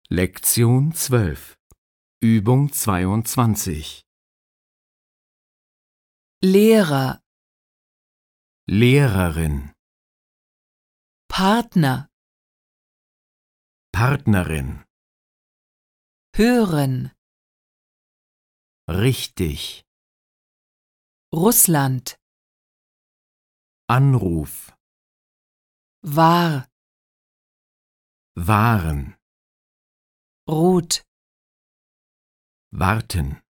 Lektion 12. Übung 22. Lehrer, Lehrerin, Partner, Partnerin, hören, richtig, Russland, Anruf, war, waren, rot. warten.